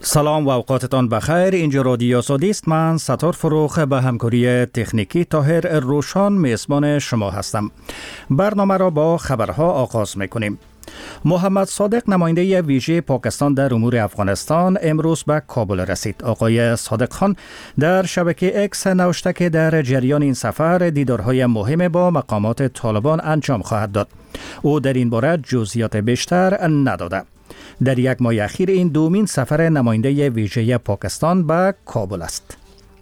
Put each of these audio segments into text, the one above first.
سلام و اوقاتتان بخیر. اینجا رادیو آزادی است. من ستار فروخ به همکاری تکنیکی طاهر روشان میزبان شما هستم. برنامه را با خبرها آغاز میکنیم. محمد صادق نماینده ویژه پاکستان در امور افغانستان امروز به کابل رسید. آقای صادق خان در شبکه اکس نوشته که در جریان این سفر دیدارهای مهم با مقامات طالبان انجام خواهد داد. او در این باره جزئیات بیشتر نداده. در یک ماه اخیر این دومین سفر نماینده ویژه پاکستان به کابل است.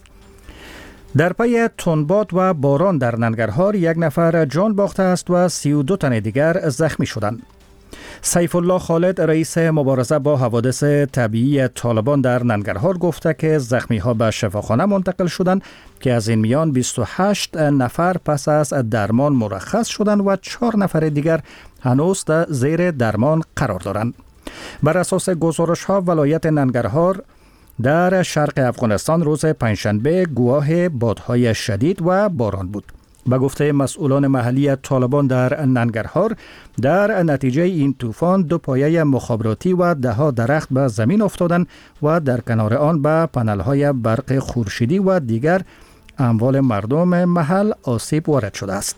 در پی تندباد و باران در ننگرهار یک نفر جان باخته است و 32 تن دیگر زخمی شدند. سیف الله خالد رئیس مبارزه با حوادث طبیعی طالبان در ننگرهار گفته که زخمی ها به شفاخانه منتقل شدند که از این میان 28 نفر پس از درمان مرخص شدند و 4 نفر دیگر هنوز در زیر درمان قرار دارند. بر اساس گزارش ها ولایت ننگرهار در شرق افغانستان روز پنجشنبه گواه بادهای شدید و باران بود. به گفته مسئولان محلی طالبان در ننگرهار در نتیجه این طوفان 2 پایه مخابراتی و 10 درخت به زمین افتادند و در کنار آن به پنل‌های برق خورشیدی و دیگر اموال مردم محل آسیب وارد شده است.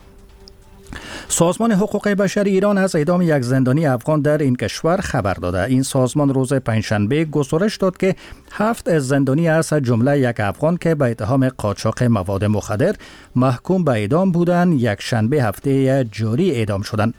سازمان حقوق بشر ایران از اعدام یک زندانی افغان در این کشور خبر داده. این سازمان روز پنجشنبه گزارش داد که 7 زندانی از جمله یک افغان که به اتهام قاچاق مواد مخدر محکوم به اعدام بودند یک شنبه هفته جاری اعدام شدند.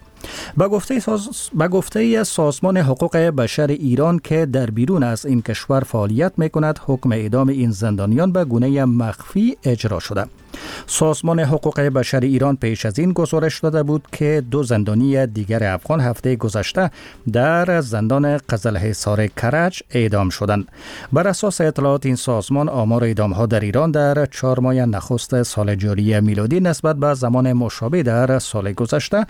به گفته سازمان حقوق بشر ایران که در بیرون از این کشور فعالیت می‌کند، حکم اعدام این زندانیان به گونه مخفی اجرا شده. سازمان حقوق بشر ایران پیش از این گزارش داده بود که 2 زندانی دیگر افغان هفته گذشته در زندان قزلحصار کرج اعدام شدند. بر اساس اطلاعات این سازمان آمار اعدام‌ها در ایران در 4 ماه نخست سال جاری میلادی نسبت به زمان مشابه در سال گذشته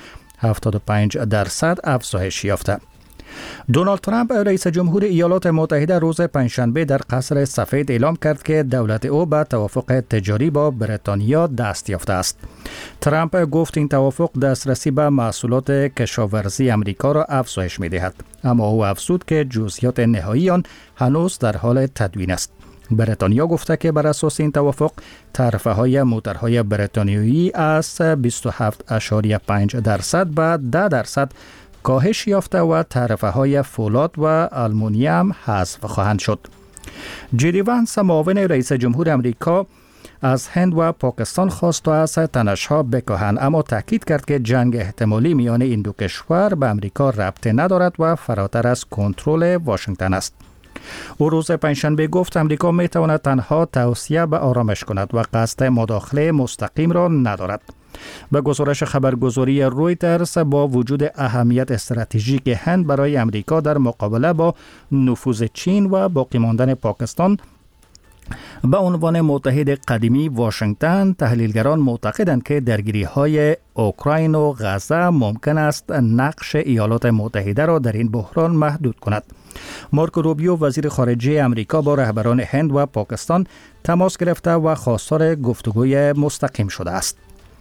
75% افزایش یافته. دونالد ترامپ رئیس جمهور ایالات متحده روز پنجشنبه در قصر سفید اعلام کرد که دولت او به توافق تجاری با بریتانیا دست یافته است. ترامپ گفت این توافق دسترسی به محصولات کشاورزی امریکا را افزایش می‌دهد، اما او افزود که جزئیات نهایی آن هنوز در حال تدوین است. بریتانیا گفته که بر اساس این توافق تعرفه‌های موتورهای بریتانیایی از 27.5% به 10% کاهش یافته و تعرفه‌های فولاد و آلومینیوم حذف خواهند شد. جی دی وانس معاون رئیس جمهور امریکا از هند و پاکستان خواست تا از تنش‌ها بکاهند، اما تاکید کرد که جنگ احتمالی میان این دو کشور به امریکا ربطی ندارد و فراتر از کنترل واشنگتن است. او روز پنجشنبه گفت امریکا می تواند تنها توصیه به آرامش کند و قصد مداخله مستقیم را ندارد. به گزارش خبرگزاری رویترز، با وجود اهمیت استراتژیک هند برای امریکا در مقابله با نفوذ چین و باقی ماندن پاکستان به عنوان متحد قدیمی واشنگتن، تحلیلگران معتقدند که درگیری‌های اوکراین و غزه ممکن است نقش ایالات متحده را در این بحران محدود کند. مارکو روبیو وزیر خارجه امریکا با رهبران هند و پاکستان تماس گرفته و خواستار گفتگوی مستقیم شده است.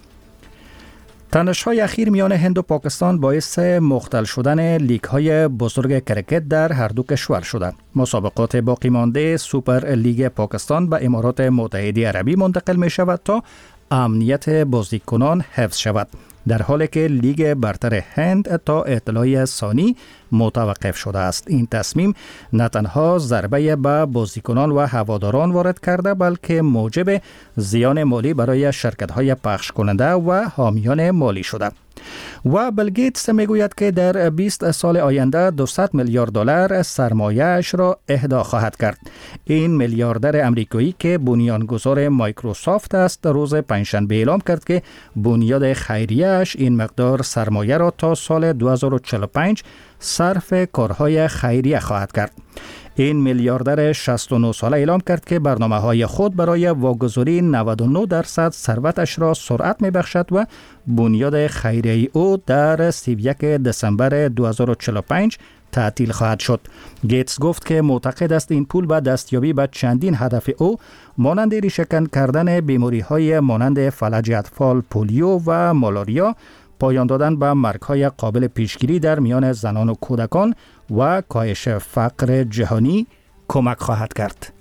تنش‌های اخیر میان هند و پاکستان باعث مختل شدن لیگ‌های بزرگ کرکت در هر دو کشور شده. مسابقات باقی مانده سوپر لیگ پاکستان به امارات متحده عربی منتقل می شود تا امنیت بازیکنان حفظ شود، در حالی که لیگ برتر هند تا اطلاع ثانی متوقف شده است. این تصمیم نه تنها ضربه به بازیکنان و هواداران وارد کرده، بلکه موجب زیان مالی برای شرکت‌های پخش کننده و حامیان مالی شده. و بیل گیتس میگوید که در 20 سال آینده 200 میلیارد دلار سرمایه‌اش را اهدا خواهد کرد. این میلیاردر امریکایی که بنیانگذار مایکروسافت است روز پنجشنبه اعلام کرد که بنیاد خیریه‌اش این مقدار سرمایه را تا سال 2045 صرف کارهای خیریه خواهد کرد. این میلیاردر 69 ساله اعلام کرد که برنامه‌های خود برای واگذاری 99% ثروتش را سرعت می‌بخشد و بنیاد خیریه او در 31 دسامبر 2045 تعطیل خواهد شد. گیتس گفت که معتقد است این پول به دستیابی به چندین هدف او مانند ریشه‌کن کردن بیماری‌های مانند فلج اطفال، پولیو و مالاریا، پایان دادن به مرگ‌های قابل پیشگیری در میان زنان و کودکان و کاهش فقر جهانی کمک خواهد کرد.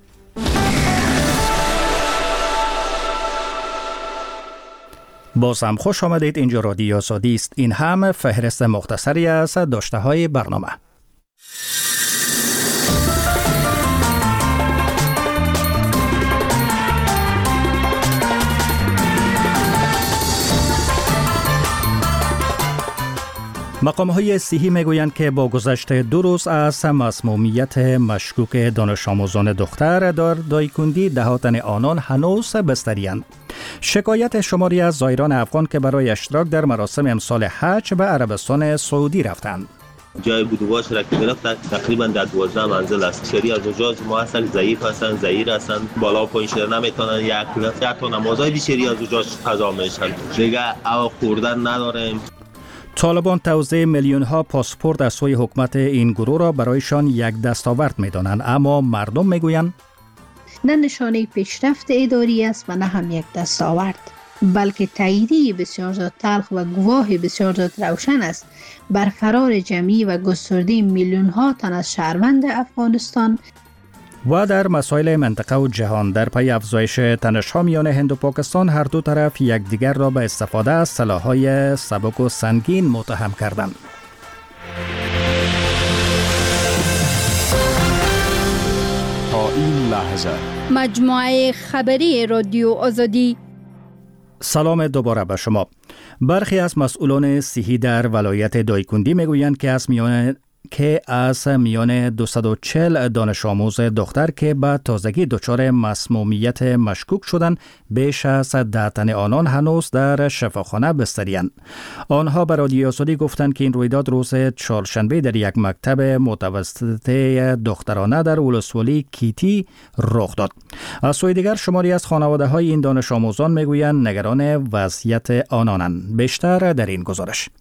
باز هم خوش آمدید. اینجا رادیو آزادی است. این هم فهرست مختصری از داشته های برنامه. مقام‌های صحی میگویند که با گذشت 2 روز از مسمومیت مشکوک دانش آموزان دختر در دایکندی، 10 تن آنان هنوز بستری‌اند. شکایت شماری از زائران افغان که برای اشتراک در مراسم امسال حج به عربستان سعودی رفتند. جای بودواش را که گرفت تقریبا در 12 منزل است. شری از زوجات ما هستن، ضعیف هستن، ضعیر هستن، بالا و پایین شدن نمیتونن، یک تا نمازهای بیشتری از زوجات قضا میشن. دیگه او خوردن نداریم. طالبان توزیع میلیون ها پاسپورت از سوی حکومت این گروه را برایشان یک دستاورد می‌دانند، اما مردم میگویند نه نشانه پیشرفت اداری است و نه هم یک دستاورد، بلکه تاییدی بسیار زیاد تلخ و گواه بسیار زیاد روشن است بر فرار جمعی و گسترده میلیون ها تن از شهروند افغانستان. و در مسائل منطقه و جهان، در پی افزایش تنش‌ها میان هند و پاکستان، هر دو طرف یکدیگر را به استفاده از سلاح‌های سبک و سنگین متهم کردند. تا این لحظه مجموعه خبری رادیو آزادی. سلام دوباره به شما. برخی از مسئولان صحی در ولایت دایکندی میگویند که از میان 240 دانش آموز دختر که به تازگی دچار مسمومیت مشکوک شدند، بیش از 10 تن آنان هنوز در شفاخانه بستری‌اند. آنها به رادیو آزادی گفتند که این رویداد روز چهارشنبه در یک مکتب متوسط دخترانه در ولسوالی کیتی رخ داد. از سوی دیگر شماری از خانواده‌های این دانش آموزان میگویند نگران وضعیت آنانند. بیشتر در این گزارش.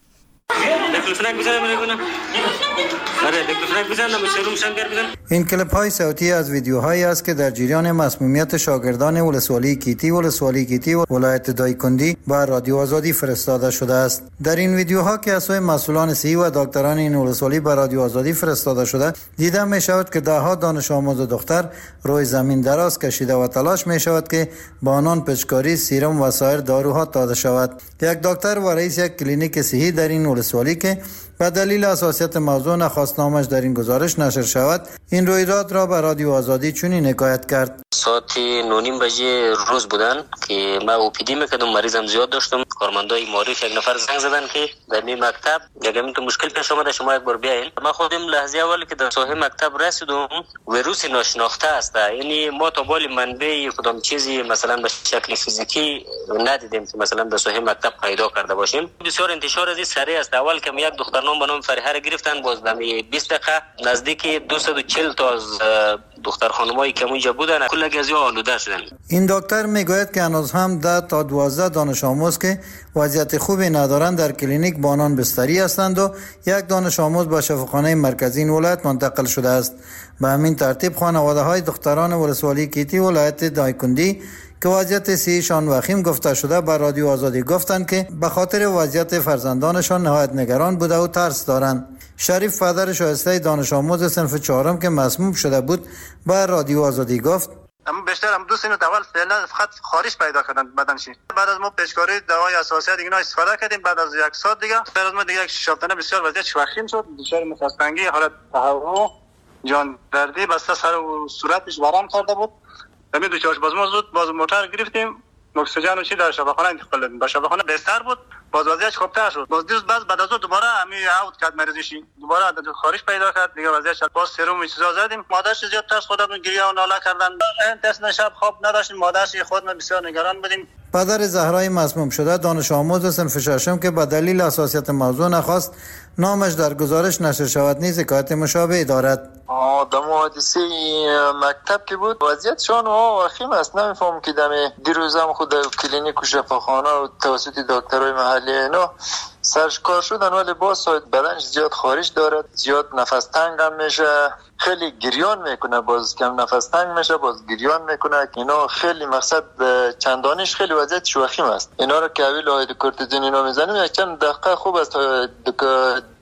این کلیپ های صوتی از ویدیوهایی است که در جریان مسمومیت شاگردان ولسوالی کیتی ولایت دایکندی با رادیو آزادی فرستاده شده است. در این ویدیوها که از سوی مسئولان صحی و دکتران این ولسوالی با رادیو آزادی فرستاده شده، دیده می شود که دهها دانش آموز دختر روی زمین دراز کشیده و تلاش می شود که با آنان پچکاری، سیرم و سایر داروها داده شود. یک دکتر و رئیس یک کلینیک صحی در این ولسوالی که به دلیل حساسیت موضوع نخواست نامش در این گزارش نشر شود، این رویداد را به رادیو آزادی چنین حکایت کرد. ساعت 9:30 بجه روز بودن که ما اوپیدی میکردم، مریضم زیاد داشتم. کارمندای معرف یک نفر زنگ زدن که در این مکتب یک مشکل پیش آمده، شما یک بار بیاین. ما خودم لحظه اولی که در ساحه مکتب رسیدم، ویروس ناشناخته است، یعنی ما تا بال منبع کدام چیزی مثلا به شکل فیزیکی ندیدیم که مثلا در ساحه مکتب پیدا کرده باشیم. بسیار انتشار از این سریع است. اول که یک دخترنام به نام فریحه گرفتن، باز در 20 دقیقه نزدیک 240 تا از دختر خانمایی که اونجا بودن کل گازی آلوده شدن. این دکتر میگوید که هنوز هم 10 تا 12 دانش آموز که وضعیت خوبی ندارند در کلینیک با آنان بستری هستند و یک دانش آموز به شفاخانه مرکزی این ولایت منتقل شده است. به همین ترتیب خانواده‌های دختران ولسوالی کیتی ولایت دایکندی که وضعیت صحیشان وخیم گفته شده به رادیو آزادی گفتند که به خاطر وضعیت فرزندانشان نهایت نگران بوده و ترس دارند. شریف پدر شایسته دانش آموز صنف 4 که مسموم شده بود به رادیو آزادی گفت: اما بیشتر هم 2 سال اول فعلا خط خارش پیدا کردن بدنش. بعد از ما پیشکاری دوای اساسیات دیگه استفاده کردیم. بعد از یک ساعت دیگه بعد از ما دیگه یک شافتنه بسیار وضعیت وخیم شد، دچار مفصل‌تنگی، حالت تهوع، جان دردی بسته سر و صورتش ورم کرده بود. همین دو چارش باز ما زود باز موتور گرفتیم، اکسیژن و چی در شفاخانه انتقال دادیم. با شفاخانه بستر بود، باز وضعیتش خوبتر شد. باز دیروز بعد از دوباره همین اوت کرد مریضش، دوباره خارج پیدا کرد دیگه وضعیتش. باز سرم و چیزا زدیم. مادرش زیاد ترس خودمون گریه و ناله کردن. دست شب خواب نداشتیم، مادرش خودمون بسیار نگران بودیم. پدر زهرای مسموم شده دانش آموز صنف 6 که به دلیل حساسیت موضوع نخواست نامش در گزارش نشر شود نیز حکایت مشابه دارد. در حادثه مکتب که بود وضعیتشان وخیم است. نمیفهم که دیروز هم خود کلینیک و شفاخانه و توسط دکترای محلی اینا سرش کار شدن، ولی باز بدنش زیاد خارش دارد، زیاد نفس تنگ هم میشه، خیلی گریان میکنه، باز کم نفس تنگ میشه، باز گریان میکنه. اینا خیلی مقصد چندانش خیلی وضعیتش وخیم است. اینا رو که اویل آید کورتیزون اینا میزنیم یک چند دقیقه خوب است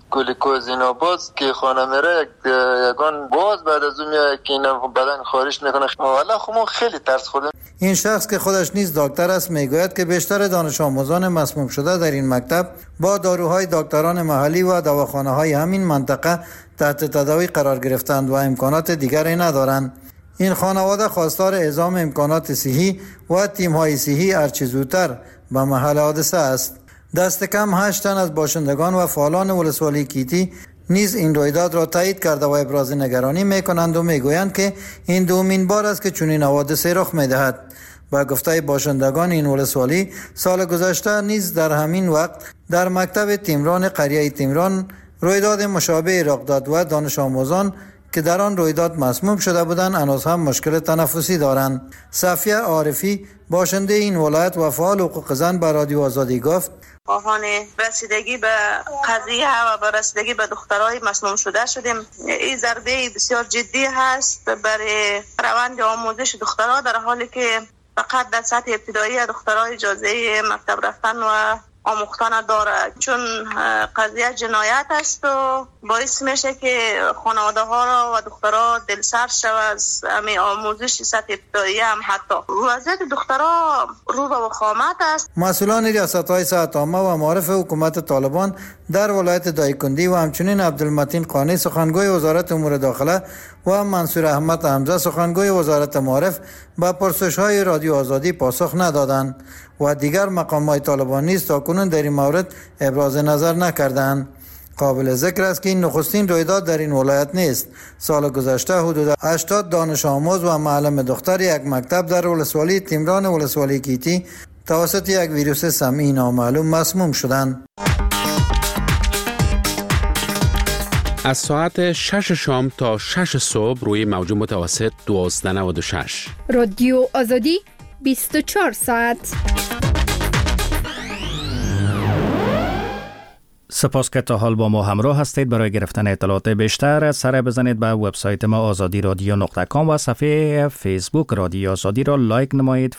گلوکوز اینا باز که خانه میره یگان باز بعد از اون میاد که اینا بدن خارج میکنه. والا خب خیلی ترس خوردم. این شخص که خودش نیز دکتر است میگوید که بیشتر دانش آموزان مسموم شده در این مکتب با داروهای دکتران محلی و دواخانه‌های همین منطقه تحت تداوی قرار گرفتند و امکانات دیگری ندارند. این خانواده خواستار اعزام امکانات صحی و تیم‌های صحی هرچه زودتر به محل حادثه است. دست کم 8 تن از باشندگان و فعالان ولسوالی کیتی نیز این رویداد را تایید کرده و ابراز نگرانی میکنند و میگویند که این دومین بار است که چنین حوادثی رخ میدهد. با گفته باشندگان این ولسوالی سال گذشته نیز در همین وقت در مکتب تیمران قریه تیمران رویداد مشابه رخ داد و دانش آموزان که در آن رویداد مسموم شده بودند هنوز هم مشکل تنفسی دارند. صفیه عارفی باشنده این ولایت و فعال حقوق زن به رادیو آزادی گفت خواهان رسیدگی به قضیه و به رسیدگی به دخترای مسموم شده شدیم. این ضربه بسیار جدی هست برای روند آموزش دخترها، در حالی که فقط در سطح ابتدایی دخترها اجازه مکتب رفتن و آموختن داره، چون قضیه جنایت است و باعث میشه که خانواده ها را و دخترها دلسرد شود از همین آموزش سطح ابتدایی. هم حتی وضعیت دخترها رو به وخامت است. مسئولان ریاست‌های صحت عامه و معارف حکومت طالبان در ولایت دایکندی و همچنین عبدالمتین قانی سخنگوی وزارت امور داخله و منصور احمد حمزه سخنگوی وزارت معارف به پرسش‌های رادیو آزادی پاسخ ندادند و دیگر مقامات طالبان نیز تاکنون در این مورد ابراز نظر نکردند. قابل ذکر است که این نخستین رویداد در این ولایت نیست. سال گذشته حدود 80 دانش آموز و معلم دختر یک مکتب در ولسوالی تیمران ولسوالی کیتی توسط یک ویروس سمی نامعلوم مسموم شدند. از ساعت 6 شام تا 6 صبح روی موج متوسط 1296 رادیو آزادی 24 ساعت. سپاس که تا حال با ما همراه هستید. برای گرفتن اطلاعات بیشتر سر بزنید به وبسایت ما azadiradyo.com و صفحه فیسبوک رادیو آزادی را لایک نمایید.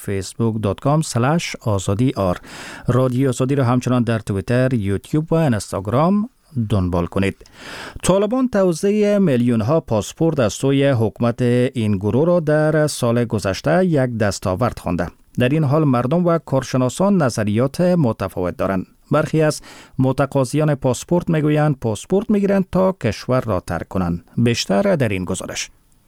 facebook.com/azadi رادیو آزادی را همچنان در توییتر، یوتیوب و اینستاگرام دنبال کنید. طالبان توزیع میلیون ها پاسپورت از سوی حکومت این گروه را در سال گذشته یک دستاورد خوانده. در این حال مردم و کارشناسان نظریات متفاوت دارند. برخی از متقاضیان پاسپورت میگویند پاسپورت میگیرند تا کشور را ترک کنند. بیشتر در این گزارش.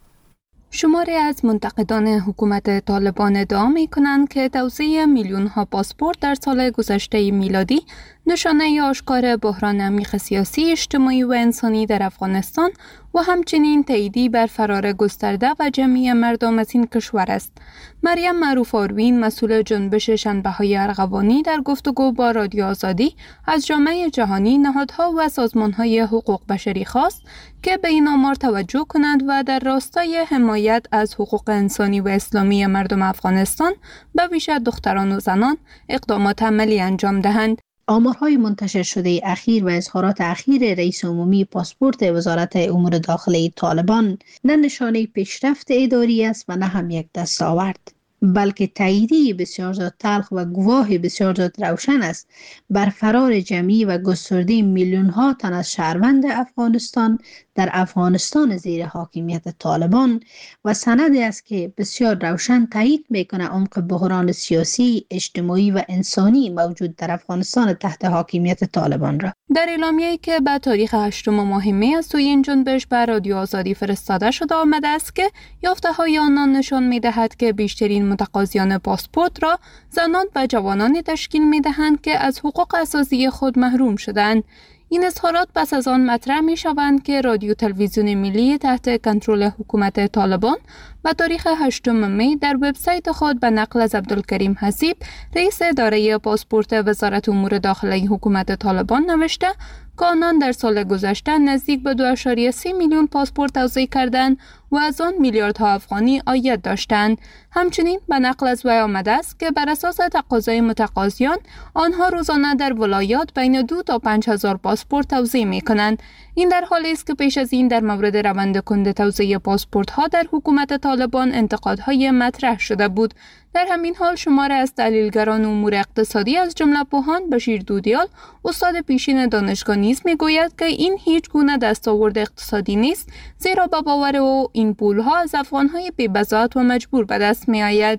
شماری از منتقدان حکومت طالبان ادعا می‌کنند که توزیع میلیون‌ها پاسپورت در سال گذشته میلادی نشانه آشکار بحران عمیق سیاسی، اجتماعی و انسانی در افغانستان و همچنین تاییدی بر فرار گسترده و جمعی مردم از این کشور است. مریم معروف آروین، مسئول جنبش شنبه‌های ارغوانی، در گفتگو با رادیو آزادی از جامعه جهانی، نهادها و سازمان‌های حقوق بشری خواست که به این آمار توجه کنند و در راستای حمایت از حقوق انسانی و اسلامی مردم افغانستان به ویژه دختران و زنان اقدامات عملی انجام دهند. آمارهای منتشر شده اخیر و اظهارات اخیر رئیس عمومی پاسپورت وزارت امور داخلی طالبان نه نشانه پیشرفت اداری است و نه هم یک دستاورد، بلکه تاییدی بسیار زیاد تلخ و گواه بسیار زیاد روشن است بر فرار جمعی و گسترده میلیون ها تن از شهروند افغانستان در افغانستان زیر حاکمیت طالبان و سندی است که بسیار روشن تایید میکنه عمق بحران سیاسی، اجتماعی و انسانی موجود در افغانستان تحت حاکمیت طالبان را. در اعلامیه‌ای که به تاریخ 8 ماه می از سوی این جنبش بر رادیو آزادی فرستاده شده آمده است که یافته‌های آنان نشان می‌دهد که بیشترین متقاضیان پاسپورت را زنان و جوانانی تشکیل می‌دهند که از حقوق اساسی خود محروم شدند. این اظهارات پس از آن مطرح می شوند که رادیو تلویزیون ملی تحت کنترل حکومت طالبان و تاریخ 8 می در وبسایت خود به نقل از عبدالکریم حسیب، رئیس اداره پاسپورت وزارت امور داخلی حکومت طالبان نوشته که آنان در سال گذشته نزدیک به 2.3 میلیون پاسپورت توزیع کردند و از آن میلیاردها افغانی عاید داشتند. همچنین به نقل از وی آمده است که بر اساس تقاضای متقاضیان آنها روزانه در ولایات بین 2 تا 5,000 پاسپورت توزیع می کنند. این در حالی است که پیش از این در مورد روند کند توزیع پاسپورت ها در حکومت طالبان طالبان انتقادهای مطرح شده بود. در همین حال شماری از تحلیلگران امور اقتصادی از جمله پوهان بشیر دودیال، استاد پیشین دانشگاه نیز میگوید که این هیچ گونه دستاورد اقتصادی نیست، زیرا با باور او این پولها از افغانهای بی‌بضاعت و مجبور به دست میآید.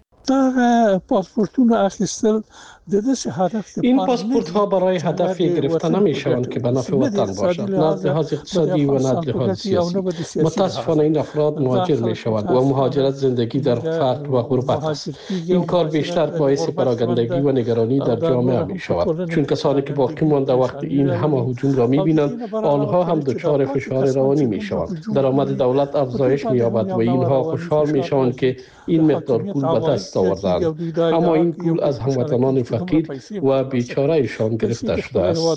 این پاسپورت ها برای هدفی گرفته نمی شوند که به نفع وطن باشد، نه از لحاظ اقتصادی و نه از لحاظ سیاسی. متاسفانه این افراد مهاجر می شوند و مهاجرت زندگی در فقر و غربت است. این کار بیشتر باعث پراگندگی و نگرانی در جامعه می شود، چون کسانی که باقی مانده وقت این همه هجوم را می بینند، آنها هم دچار فشار روانی می شوند. درآمد دولت افزایش می یابد و اینها خوشحال می شوند که این مقدار پول به دست آوردند، اما این پول از هموطنان فقیر و بیچاره ایشان گرفته شده است.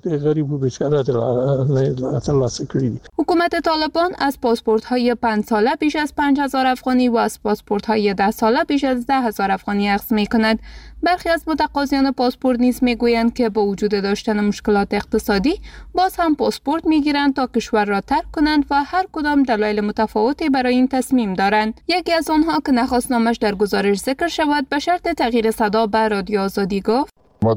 حکومت طالبان از پاسپورت های 5 ساله بیش از 5000 افغانی و از پاسپورت های 10 ساله بیش از 10000 افغانی اخذ می کند. برخی از متقاضیان پاسپورت نیز می گویند که با وجود داشتن مشکلات اقتصادی باز هم پاسپورت می گیرند تا کشور را ترک کنند و هر کدام دلایل متفاوتی برای این تصمیم دارند. یکی از آنها که نخواست نامش در گزارش ذکر شود به شرط تغییر صدا به رادیو آزادی گفت: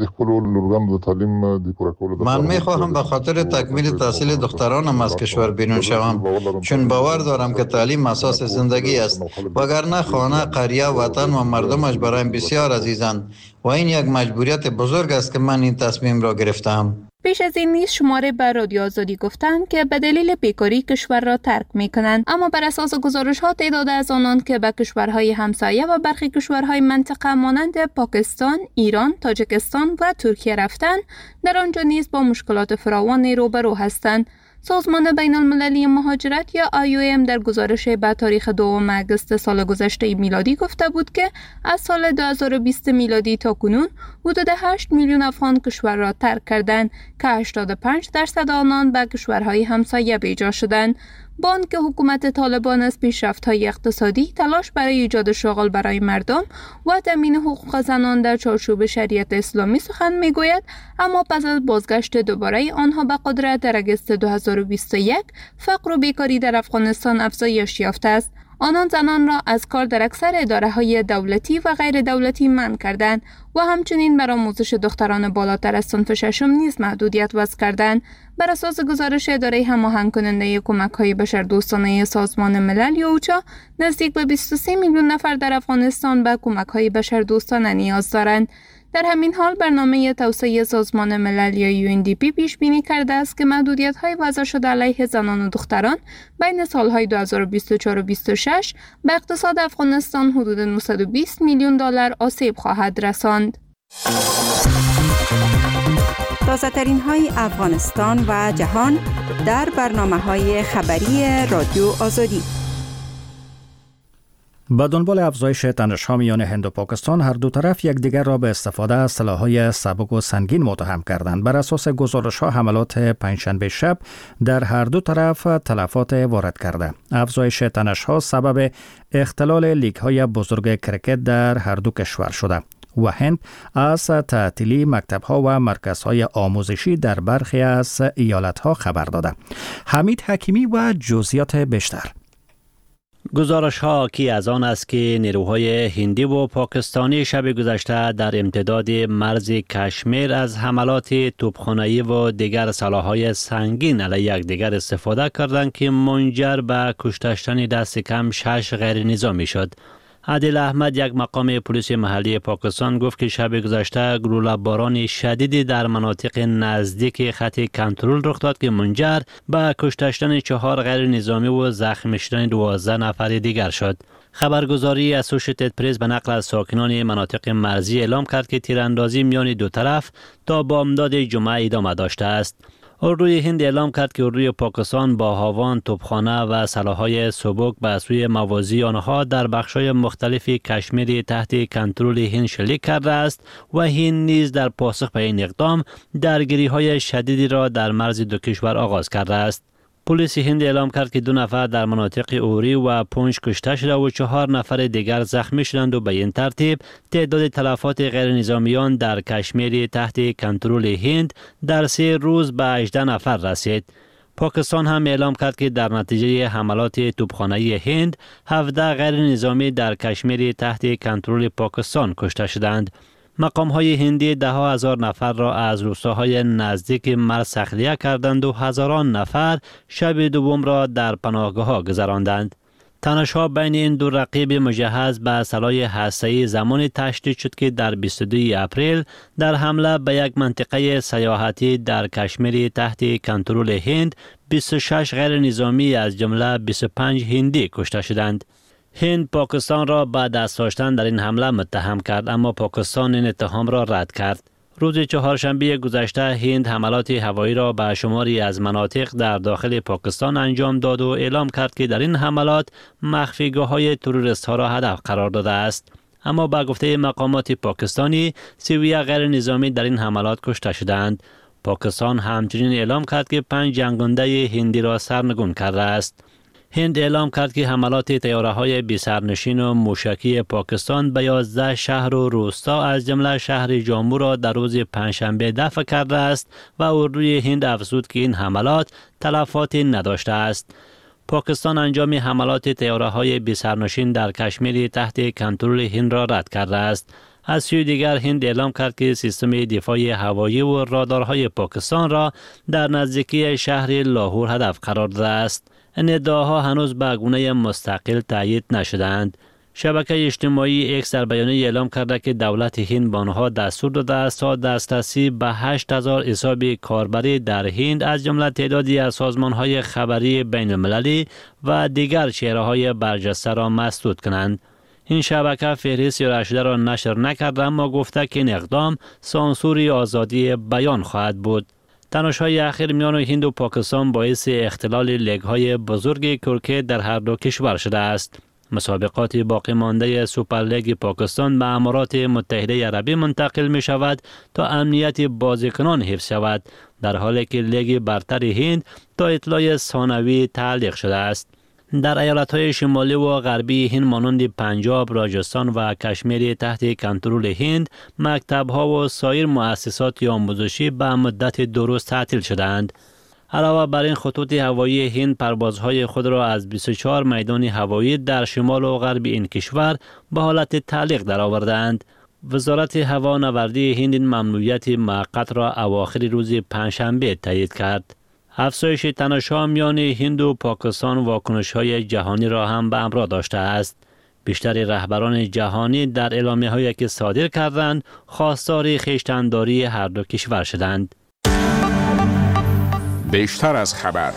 من میخواهم به خاطر تکمیل تحصیل دخترانم از کشور بیرون شوم، چون باور دارم که تعلیم اساس زندگی است، وگرنه خانه، قریه، وطن و مردمش برایم بسیار عزیزند و این یک مجبوریت بزرگ است که من این تصمیم را گرفتم. پیش از این نیز شماره به رادیو آزادی گفتند که به دلیل بیکاری کشور را ترک می‌کنند، اما بر اساس گزارش‌ها تعداد از آنان که به کشورهای همسایه و برخی کشورهای منطقه مانند پاکستان، ایران، تاجیکستان و ترکیه رفتند، در آنجا نیز با مشکلات فراوانی روبرو هستند. سازمان بین المللی مهاجرت یا IOM در گزارش به تاریخ 2 اگست سال گذشته میلادی گفته بود که از سال 2020 میلادی تا کنون حدود 8 میلیون افغان کشور را ترک کردند که 85% آنان به کشورهای همسایه بیجا شدند. با آنکه حکومت طالبان از پیشرفت‌های اقتصادی، تلاش برای ایجاد شغل برای مردم و تامین حقوق زنان در چارچوب شریعت اسلامی سخن میگوید، اما پس از بازگشت دوباره آنها به قدرت در اگست 2021 فقر و بیکاری در افغانستان افزایش یافته است. آنان زنان را از کار در اکثر اداره‌های دولتی و غیر دولتی منع کردند و همچنین بر آموزش دختران بالاتر از صنف ششم نیز محدودیت وضع کردند. بر اساس گزارش اداره هماهنگ کننده کمک‌های بشردوستانه سازمان ملل یا اوچا، نزدیک به 23 میلیون نفر در افغانستان به کمک‌های بشردوستانه نیاز دارند. در همین حال برنامه توسعه سازمان ملل یا UNDP پیش بینی کرده است که محدودیت‌های وضع شده علیه زنان و دختران بین سالهای 2024 و 2026 به اقتصاد افغانستان حدود 920 میلیون دلار آسیب خواهد رساند. تازه‌ترین های افغانستان و جهان در برنامه‌های خبری رادیو آزادی. با دنبال افزایش تنش‌ها میان هند و پاکستان، هر دو طرف یکدیگر را به استفاده از سلاح‌های سبک و سنگین متهم کردند. بر اساس گزارش‌ها، حملات پنجشنبه شب در هر دو طرف تلفات وارد کرده. افزایش تنش‌ها سبب اختلال لیگ‌های بزرگ کرکت در هر دو کشور شده و هند از تعطیلی مکتب‌ها و مرکزهای آموزشی در برخی از ایالت‌ها خبر داده. حمید حکیمی و جزئیات بیشتر. گزارش ها حاکی از آن است که نیروهای هندی و پاکستانی شب گذشته در امتداد مرز کشمیر از حملات توپخانه‌ای و دیگر سلاح‌های سنگین علیه یکدیگر استفاده کردند که منجر به کشته دست کم 6 غیر نظامی شد. عادل احمد، یک مقام پلیس محلی پاکستان، گفت که شب گذشته گلوله باران شدیدی در مناطق نزدیک خط کنترل رخ داد که منجر به کشته شدن 4 غیر نظامی و زخمی شدن 12 نفر دیگر شد. خبرگزاری اسوشیتد پرس به نقل از ساکنان مناطق مرزی اعلام کرد که تیراندازی میان دو طرف تا بامداد جمعه ادامه داشته است. اردوی هند اعلام کرد که اردوی پاکستان با هاوان، توپخانه و سلاح‌های سبک به سوی موازی آنها در بخش‌های مختلف کشمیر تحت کنترل هند شلیک کرده است و هند نیز در پاسخ به این اقدام درگیری‌های شدیدی را در مرز دو کشور آغاز کرده است. پلیس هند اعلام کرد که 2 نفر در مناطق اوری و پونچ کشته شده و 4 نفر دیگر زخمی شدند و به این ترتیب تعداد تلفات غیر نظامیان در کشمیر تحت کنترل هند در 3 روز به 18 نفر رسید. پاکستان هم اعلام کرد که در نتیجه حملات توپخانه‌ای هند 17 غیر نظامی در کشمیر تحت کنترل پاکستان کشته شدند. مقام‌های هندی ده ها هزار نفر را از روستاهای نزدیک مرز تخلیه کردند و هزاران نفر شب دوم را در پناهگاه‌ها گذراندند. تنش‌ها بین این دو رقیب مجهز به اسلحه هسته‌ای زمانی تشدید شد که در 22 اپریل در حمله به یک منطقه سیاحتی در کشمیر تحت کنترل هند 26 غیر نظامی از جمله 25 هندی کشته شدند. هند پاکستان را به دست داشتن در این حمله متهم کرد، اما پاکستان این اتهام را رد کرد. روز چهارشنبه گذشته هند حملات هوایی را به شماری از مناطق در داخل پاکستان انجام داد و اعلام کرد که در این حملات مخفیگاه‌های تروریست‌ها را هدف قرار داده است. اما با گفته مقامات پاکستانی 31 غیر نظامی در این حملات کشته شدند. پاکستان همچنین اعلام کرد که 5 جنگنده هندی را سرنگون کرده است. هند اعلام کرد که حملات طیاره‌های بی‌سرنشین و موشکی پاکستان به 11 شهر و روستا از جمله شهر جامو را در روز پنجشنبه دفع کرده است و اردوی هند افزود که این حملات تلفاتی نداشته است. پاکستان انجام حملات طیاره‌های بی‌سرنشین در کشمیر تحت کنترل هند را رد کرده است. از سوی دیگر هند اعلام کرد که سیستم دفاع هوایی و رادارهای پاکستان را در نزدیکی شهر لاهور هدف قرار داده است. این ادعاها هنوز به گونه مستقل تایید نشدند. شبکه اجتماعی ایکس در بیانیه اعلام کرده که دولت هند به آنها دستور داده است تا دسترسی به 8000 حساب کاربری در هند از جمله تعدادی از سازمان‌های خبری بین المللی و دیگر چهره‌های برجسته را مسدود کنند. این شبکه فهرست ارائه را نشر نکرده، اما گفته که این اقدام سانسور آزادی بیان خواهد بود. تنش‌های اخیر میان هند و پاکستان باعث اختلال لیگ‌های بزرگ کرکت در هر دو کشور شده است. مسابقات باقی مانده سوپر لیگ پاکستان به امارات متحده عربی منتقل می شود تا امنیت بازیکنان حفظ شود، در حالی که لیگ برتر هند تا اطلاع ثانوی تعلیق شده است. در ایالت‌های شمالی و غربی هند مانند پنجاب، راجستان و کشمیر تحت کنترل هند، مکتب‌ها و سایر مؤسسات آموزشی به مدت 2 روز تعطیل شدند. علاوه بر این خطوط هوایی هند پروازهای خود را از 24 میدان هوایی در شمال و غرب این کشور به حالت تعلیق درآوردند. وزارت هوانوردی هند این ممنوعیت موقت را اواخر روز پنجشنبه تایید کرد. افزایش تنش‌ها میان هند و پاکستان واکنش‌های جهانی را هم به همراه داشته است. بیشتر رهبران جهانی در اعلامیه‌هایی که صادر کردند خواستار خویشتن‌داری هر دو کشور شدند. بیشتر از خبر.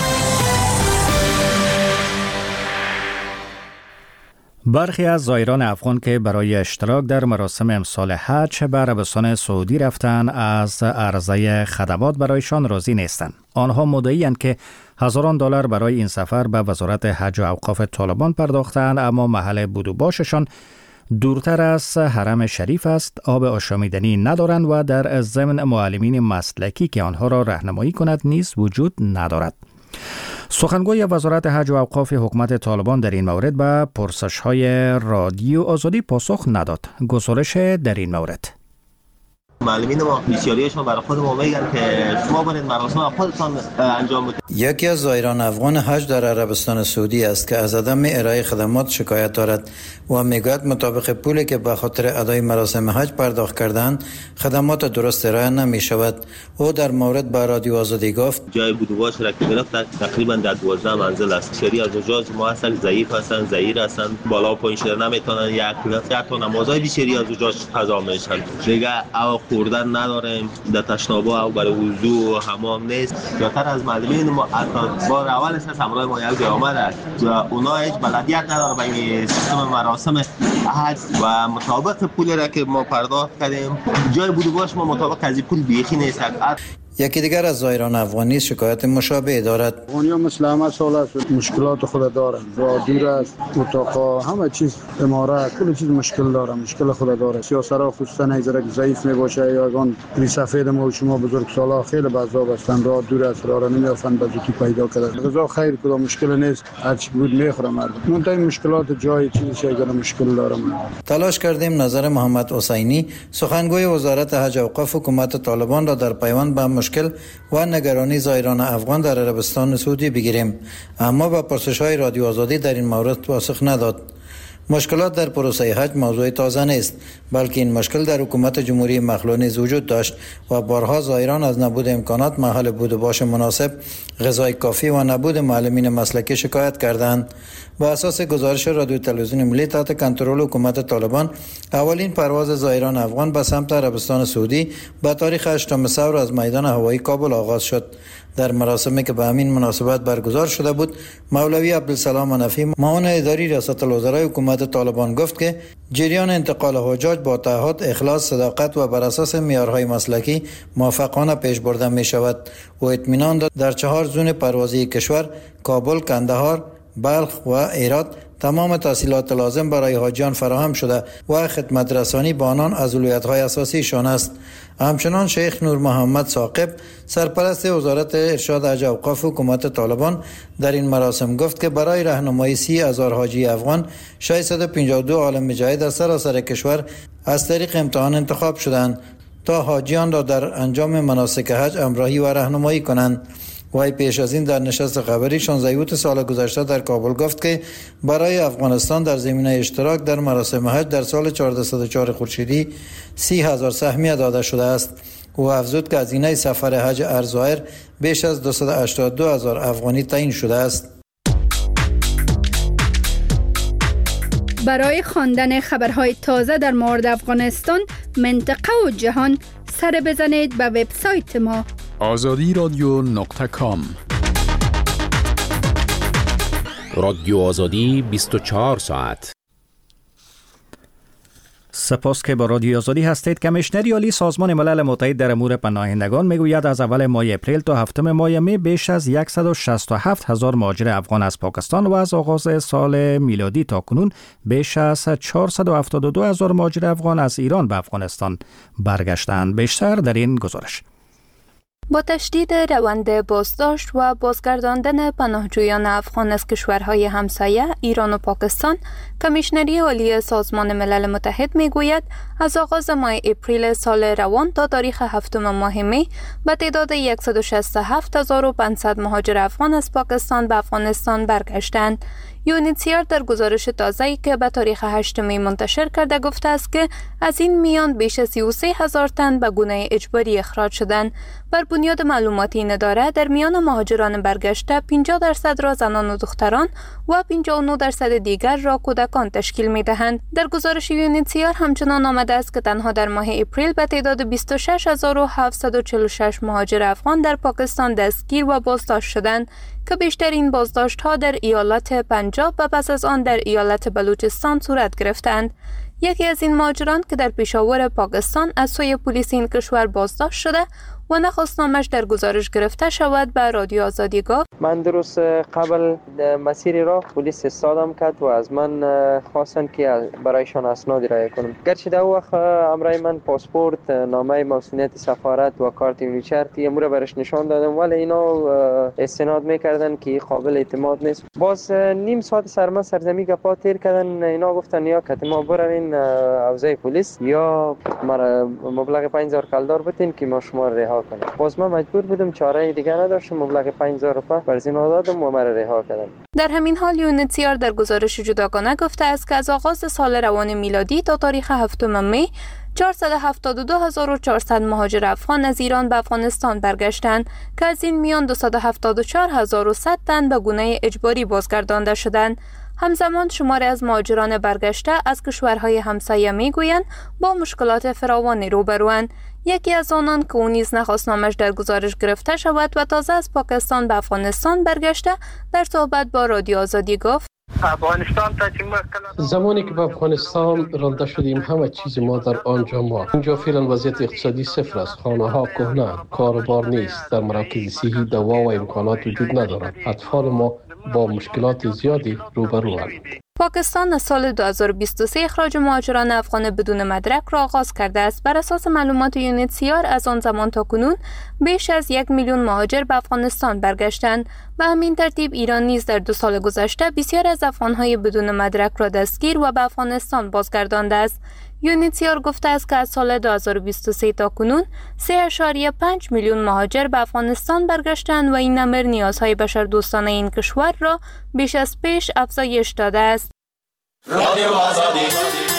برخی از زائران افغان که برای اشتراک در مراسم امسال حج به عربستان سعودی رفتند از عرضه خدمات برایشان راضی نیستند. آنها مدعی‌اند که هزاران دلار برای این سفر به وزارت حج و اوقاف طالبان پرداختند، اما محل بود و باششان دورتر از حرم شریف است، آب آشامیدنی ندارند و در ضمن معلمین مسلکی که آنها را راهنمایی کند نیز وجود ندارد. سخنگوی وزارت حج و اوقاف حکومت طالبان در این مورد به پرسش‌های رادیو آزادی پاسخ نداد. گزارش در این مورد. معلمین ما بسیاریشون برای خود ما میگن که شما برید مراسم خودتان انجام بدید. یکی از زائران افغان حج در عربستان سعودی است که از عدم ارائه خدمات شکایت دارد و میگوید مطابق پولی که به خاطر ادای مراسم حج پرداخت کردند خدمات درست ارائه نمی شود. او در مورد با رادیو آزادی گفت جای بود و باش را که گرفت تقریبا در 12 منزل است. شری از اونجا ما هستن ضعیف هستن، ضعیر هستن، بالا و پایین شدن نمیتونن، یک تا نمازهای بیشتری از اونجا قضا میشن. دیگه او خوردن نداریم، در تشنابه او برای وضو و حمام نیست. جاتر از معلمین ما بار اول است همراه ما یک جای آمده و اونا هیچ بلدیت نداره به این سیستم مراسم حج و مطابق پولی را که ما پرداخت کردیم جای بود و باش ما مطابق از این پول بیخی نیست. یکی دیگر از زائران افغانی شکایت مشابه دارد. افغانی‌ها مثل همه سال است مشکلات خود دارند، راه دور است، اتاقا، همه چیز، امارات، کل چیز مشکل داره، مشکل خود داره. سیاسرا خصوصا ایزرک ضعیف میباشه یا اون سفید ما و شما بزرگسالا خیلی بعضا هستند، راه دور است، راه را نمیافند بزودی پیدا کردن. غذا خیر کدام مشکل نیست، هر چی بود میخوره مردم. منتها مشکلات جای چیزی اگر مشکل داره مردم. تلاش کردیم نظر محمد حسینی سخنگوی وزارت حج و اوقاف حکومت طالبان را در پیوند به مشکل و نگرانی زائران افغان در عربستان سعودی بگیریم، اما با پرسش‌های رادیو آزادی در این مورد پاسخ نداد. مشکلات در پروسه حج موضوع تازه نیست، بلکه این مشکل در حکومت جمهوری مخلوع نیز وجود داشت و بارها زائران از نبود امکانات، محل بود و باش مناسب، غذای کافی و نبود معلمین مسلکی شکایت کردند. با اساس گزارش رادیو تلویزیون ملی تحت کنترل حکومت طالبان، اولین پرواز زائران افغان به سمت عربستان سعودی به تاریخ 8 ثور از میدان هوایی کابل آغاز شد. در مراسمی که به همین مناسبت برگزار شده بود، مولوی عبدالسلام حنفی، معاون اداری ریاست الوزرای حکومت طالبان گفت که جریان انتقال حجاج با تعهد، اخلاص، صداقت و بر اساس معیارهای مسلکی موفقانه پیش برده می شود و اطمینان داد در 4 زون پروازی کشور، کابل، کندهار، بلخ و هرات، تمام تسهیلات لازم برای حاجیان فراهم شده و خدمت رسانی به آنان از اولویت‌های اساسیشان است. همچنان شیخ نور محمد ثاقب، سرپرست وزارت ارشاد حج و اوقاف حکومت طالبان، در این مراسم گفت که برای راهنمایی 30,000 حاجی افغان 652 عالم مجاهد از سراسر کشور از طریق امتحان انتخاب شدند تا حاجیان را در انجام مناسک حج همراهی و راهنمایی کنند. وی پیش از این در نشست خبری 16 اوت سال گذشته در کابل گفت که برای افغانستان در زمینه اشتراک در مراسم حج در سال 1404 خورشیدی 30,000 سهمیه داده شده است. او افزود که هزینه سفر حج هر زائر بیش از 282,000 افغانی تعیین شده است. برای خواندن خبرهای تازه در مورد افغانستان، منطقه و جهان، سر بزنید به وبسایت ما azadiradyo.com. رادیو آزادی 24 ساعت. سپاس که با رادیو آزادی هستید. کمیشنر عالی سازمان ملل متحد در امور پناهندگان میگوید از اول ماه اپریل تا هفتم ماه می بیش از 167,000 مهاجر افغان از پاکستان و از آغاز سال میلادی تا کنون بیش از 472,000 مهاجر افغان از ایران به افغانستان برگشتند. بیشتر در این گزارش. با تشدید روند بازداشت و بازگرداندن پناهجویان افغان از کشورهای همسایه ایران و پاکستان، کمیشنری عالی سازمان ملل متحد میگوید از آغاز ماه اپریل سال روان تا تاریخ هفتم ماه می به تعداد 167,500 مهاجر افغان از پاکستان به افغانستان برگشتند. یونیسیار در گزارش تازه‌ای که به تاریخ 8 می منتشر کرده گفته است که از این میان بیش از 33,000 تن به گونه اجباری اخراج شدند. بر بنیاد معلوماتی این اداره، در میان مهاجران برگشته 50% را زنان و دختران و 59% دیگر را کودکان تشکیل می‌دهند. در گزارش یونیسیار همچنان آمده است که تنها در ماه اپریل به تعداد 26,746 مهاجر افغان در پاکستان دستگیر و بازداشت شدند که بیشترین بازداشت‌ها در ایالت پنجاب و پس از آن در ایالت بلوچستان صورت گرفتند. یکی از این مهاجران که در پیشاور پاکستان از سوی پلیس این کشور بازداشت شده و نخواست نامش در گزارش گرفته شود، به رادیو آزادی گفت: من درست قبل مسیر را پلیس استادم کرد و از من خواستن که برایشان اسنادی رای کنم. گرچه در وقت امرای من پاسپورت، نامه مسئولیت سفارت و کارت ویلچر امور برش نشان دادم، ولی اینا استناد میکردن که قابل اعتماد نیست. باز نیم ساعت سرزمی گپا تیر کردن. اینا گفتن یا که ما بروین حوزه پلیس یا مبلغ 5,000 کلدار بتین که ما شما رها کنیم. باز من مجبور بودم، چاره دیگه نداشتم، مبلغ 5,000 روپیه برزینا دادم و مرا رها کردن. در همین حال یونیسیار در گزارش جداگانه گفته است که از آغاز سال روان میلادی تا تاریخ هفتم می 472,400 مهاجر افغان از ایران به افغانستان برگشتند که از این میان 274,100 تن به گونه اجباری بازگردانده شدند. همزمان شماری از مهاجران برگشته از کشورهای همسایه میگویند با مشکلات فراوانی روبروند. یکی از آنان که او نیز نخواست نامش در گزارش گرفته شود و تازه از پاکستان به افغانستان برگشته، در صحبت با رادیو آزادی گفت: زمانی که به افغانستان رانده شدیم همه چیز ما در آنجا ما. اینجا فعلا وضعیت اقتصادی صفر است. خانه ها کهنه، کاروبار نیست، در مراکز صحی دوا و امکانات وجود ندارد. اطفال ما با مشکلات زیادی روبروند. پاکستان از سال 2023 اخراج مهاجران افغان بدون مدرک را آغاز کرده است. بر اساس معلومات یونیسیار از آن زمان تا کنون بیش از 1 میلیون مهاجر به افغانستان برگشتند. به همین ترتیب ایران نیز در 2 سال گذشته بسیار از افغانهای بدون مدرک را دستگیر و به افغانستان بازگردانده است. یونیتیار گفته است که از سال 2023 تا کنون 3.5 میلیون مهاجر به افغانستان برگشتند و این امر نیازهای بشردوستانه این کشور را بیش از پیش افزایش داده است. رادیو آزادی